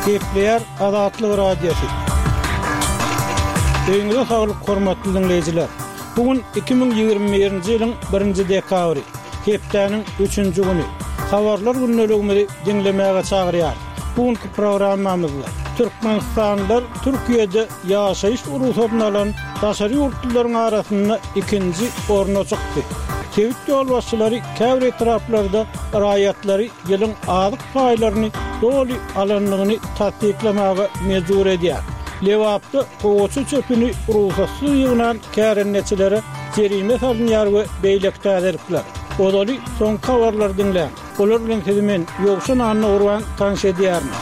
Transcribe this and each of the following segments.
Kepler Adatlyk Radiosu. Öňüňizde saglyk hormatly dinleýijiler. Bugün 2021-nji ýylyň 1-nji dekabry, hepdeniň 3-nji güni. Habarlar günneligini dinlemäge çagyrýar. Bugünkü programmamyzda Türkmenistanlylar Türkiýede ýaşaýyş urusatyn alan daşary ýurtlaryň arasynda 2-nji orna çykdy. Tewit ýolbaşçylary käbir etraplarda raýatlary ýylyň azyk paýlaryny doly alanlygyny tasdiklamaga mejbur edýär. Lewapda gowaçy çöpüni ruhsatsız ýygynan kärenneçilere jerime salynýar we beýlekde edipler. Odaly soň habarlar dinleýän. Olar bilen sizimen ýokşan anna urwan tanış edýärmi?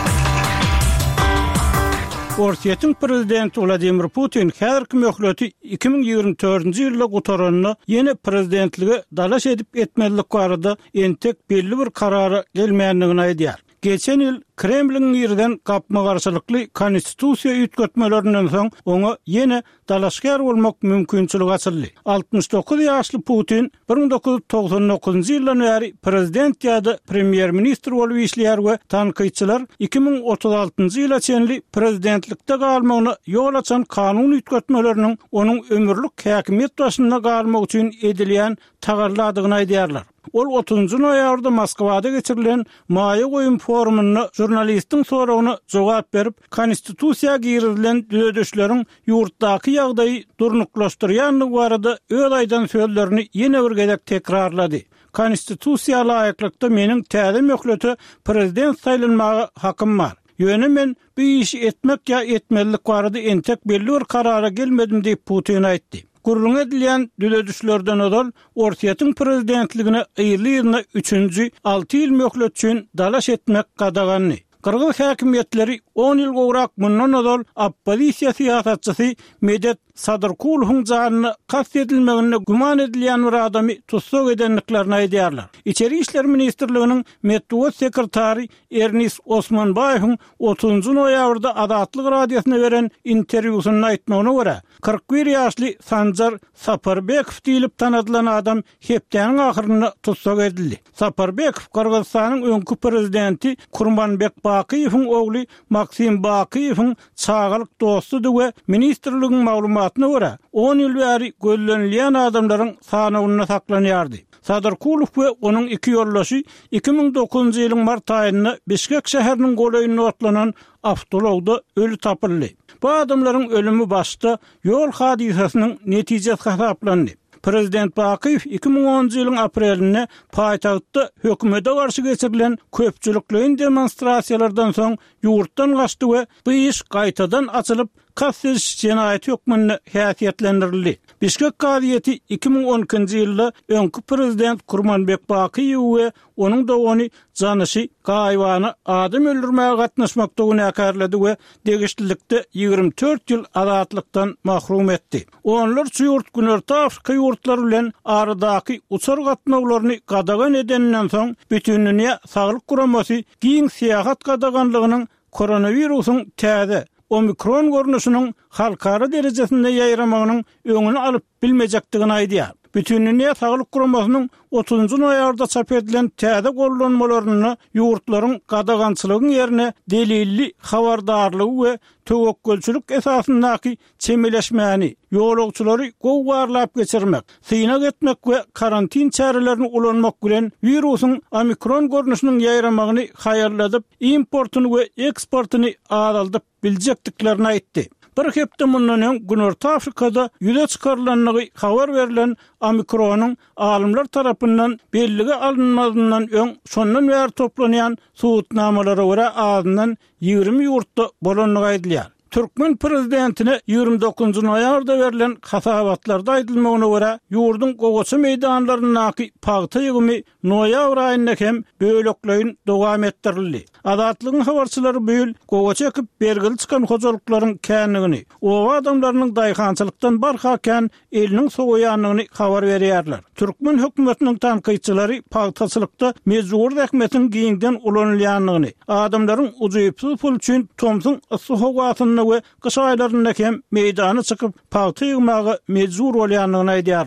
Russiýanyň prezidenti Vladimir Putin häzirki möhleti 2024-nji ýylda gutaranyny ýene prezidentlige dalaş edip etmelilik barada entek belli bir karara gelmeýändigini aýdýar. Geçen ýyl Kremlin ýerden gapma garşylykly konstitusiýa üýtgetmelerinden soň oňa ýene dalaşgar bolmak mümkinçiligi açyldy. 69 ýaşly Putin 1999-njy ýyldan bäri prezident ýa-da premier ministr bolup işleýär we tanqyçylar 2036-njy ýyla çenli prezidentlikde galmagyna ýol açan kanun üýtgetmeleriniň onuň ömürlük häkimiýet başynda galmak üçin edilýän tagarladygyny aýdýarlar. Ol 30 noýabrda Moskwada geçirilen Maýa goýun forumuna jurnalistiň soragyna jogap berip, konstitusiýa girilen düzedişleriň ýurtdaky ýagdaýy durnuklaşdyrýanlygy barada öz aýdan sözlerini ýene bir gezek tekrarlady. Konstitusiýa laýyklykda meniň täze möhleti prezident saýlanmagy hakym bar. Ýöne men bu işi etmek ýa etmelilik barada entek belli bir karara gelmedim diýip Putin aýtdy. Gurrun edilýän düzedişlerden odal Russiýanyň prezidentligine ýyly ýylyna 3-nji 6 ýyl möhlet üçin dalaş etmek gadaganly. Kırgız häkimetleri 10 ýyl gowrak mundan odal oppozisiýa siýasatçysy Medet Sadyrkulowyň janyny kast edilmegine guman edilýän bir adamy tutsak edenliklerini aýdýarlar. İçeri işler ministrliginiň medeniýet sekretary Ernest Osmanbaýowyň 30 noýabrda Adatlyk radiosyna beren interwýusyny aýtmagyna görä, 41 ýaşly Sanjar Saparbekow diýilip tanadylan adam hepdeniň ahyryna tutsak edildi. Saparbekow Kırgızstanyň öňkü prezidenti Kurmanbek Bakiýewiň ogly Maksim Bakiýewiň çagalyk dostudy we ministrligiň maglumatyna görä 10 ýyl bäri gözlenilýän adamlaryň sanawyna saklanýardy. Sadyrkulow we onuň iki ýoldaşy 2009-njy ýylyň mart aýynda Bişkek şäheriniň goýunyna otlanan avtologda ölü tapyldy. Bu adamlaryň ölümi başda ýol hadisasynyň netijesi hesaplandy. Prezident Bakiýew 2010-njy ýylyň aprelinde paýtagtda hökümete garşy geçirilen köpçülikliň demonstrasiýalardan soň ýurtdan gaçdy we bu iş gaýtadan açylyp kassız cinayet hükmünü häsiýetlendirildi. Bişkek gaziýeti 2012-nji ýylda öňkü prezident Kurmanbek Bakiýew we onuň dogany janyşy gaýwany adam öldürmäge gatnaşmakda günäkärledi we degişlilikde 24 ýyl azatlykdan mahrum etdi. Onlar ýurt Günorta Afrika ýurtlary bilen aradaky uçar gatnawlaryny gadagan edenden soň bütün dünýä saglyk guramasy giň siýahat gadaganlygynyň koronawirusyň täze Omikron görnüşiniň halkara derejesinde ýaýramagynyň öňüni alyp bilmejekdigini aýdýar. Bütün dünýä saglyk guramasynyň 30-njy noýabrda çap edilen täze gollanmalaryny ýurtlaryň gadagançylygyň ýerine delilli habardarlygy we töwekkülçilik esasyndaky çemeleşmäni, ýolagçylary gowwarlap geçirmek, synak etmek we karantin çärelerini ulanmak bilen wirusyň Omikron görnüşiniň ýaýramagyny haýarladyp, importuny we eksportuny azaldyp biljekdiklerini aýtdy. Bir hepde mundan öň Günorta Afrikada ýüze çykarylanyny habar berilen Omikronun alimler tarapyndan belligi alınmadığından öň şondan bäri toplanýan suwutnamalary görä azyndan 20 ýurtda bolanyny aýdylýar. Türkmen prezidentine 29-njy noýabrda berilen hasabatlarda aýdylmagyna görä ýurdun gowaçy meýdanlarynyňky paýta ýygymy noýabr aýynda hem böлекleýin dowam etdirildi. Adatlygyň habarçylary bu ýyl gowaçy ekip bergili çykan hojalyklaryň känligini, o adamlarynyň daýhançylykdan barhaken eliniň soňuýanlygyny habar berýärler. Türkmen hökümetiniň tanqyçylary paýtaçylykda mejbur häkmetiň giňden ulanylýanlygyny, adamlaryň ujuýupsuz pul üçin Tomsun ysy we kış aýlarynda hem meýdana çykyp paýta ýygmagy mejbur bolýanlygyny aýdýar.